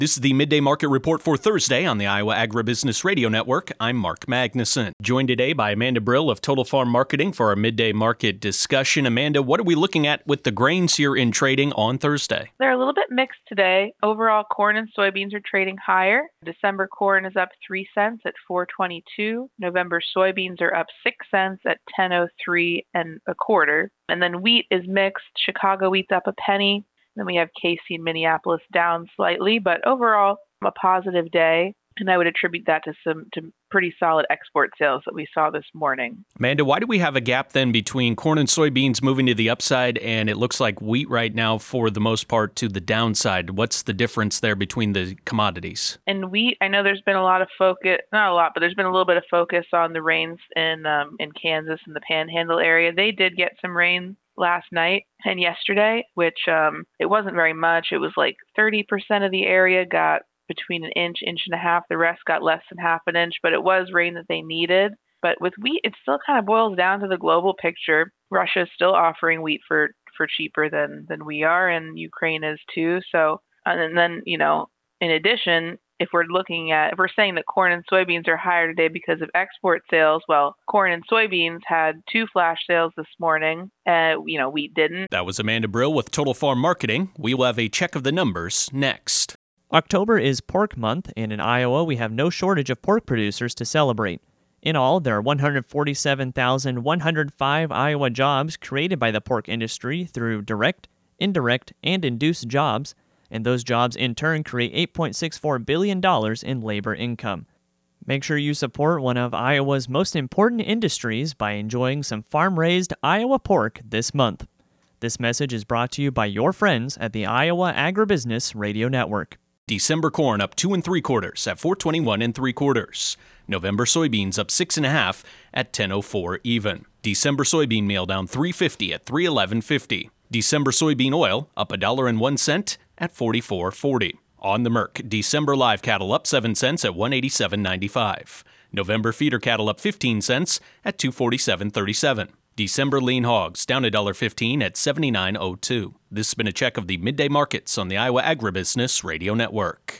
This is the Midday Market Report for Thursday on the Iowa Agribusiness Radio Network. I'm Mark Magnuson. Joined today by Amanda Brill of Total Farm Marketing for our midday market discussion. Amanda, what are we looking at with the grains here in trading on Thursday? They're a little bit mixed today. Overall, corn and soybeans are trading higher. December corn is up 3 cents at $4.22. November soybeans are up 6 cents at $10.03 and a quarter. And then wheat is mixed. Chicago wheat's up a penny. Then we have KC and Minneapolis down slightly, but overall a positive day. And I would attribute that to pretty solid export sales that we saw this morning. Amanda, why do we have a gap then between corn and soybeans moving to the upside, and it looks like wheat right now for the most part to the downside? What's the difference there between the commodities? In wheat, I know there's been a lot of focus, not a lot, but there's been a little bit of focus on the rains in Kansas and the Panhandle area. They did get some rain last night and yesterday, which it wasn't very much. It was like 30% of the area got between an inch and a half. The rest got less than half an inch, but it was rain that they needed. But with wheat, it still kind of boils down to the global picture. Russia is still offering wheat for cheaper than we are, and Ukraine is too. So, and then, in addition, if we're saying that corn and soybeans are higher today because of export sales, well, corn and soybeans had 2 flash sales this morning. Wheat didn't. That was Amanda Brill with Total Farm Marketing. We will have a check of the numbers next. October is pork month, and in Iowa, we have no shortage of pork producers to celebrate. In all, there are 147,105 Iowa jobs created by the pork industry through direct, indirect, and induced jobs, and those jobs in turn create $8.64 billion in labor income. Make sure you support one of Iowa's most important industries by enjoying some farm-raised Iowa pork this month. This message is brought to you by your friends at the Iowa Agribusiness Radio Network. December corn up 2 3/4 at $4.21 3/4. November soybeans up 6 1/2 at $10.04 even. December soybean meal down $3.50 at $3.11.50. December soybean oil up $1.01 at $44.40. On the Merc, December live cattle up 7 cents at $187.95. November feeder cattle up 15 cents at $247.37. December lean hogs down $1.15 at $79.02. This has been a check of the midday markets on the Iowa Agribusiness Radio Network.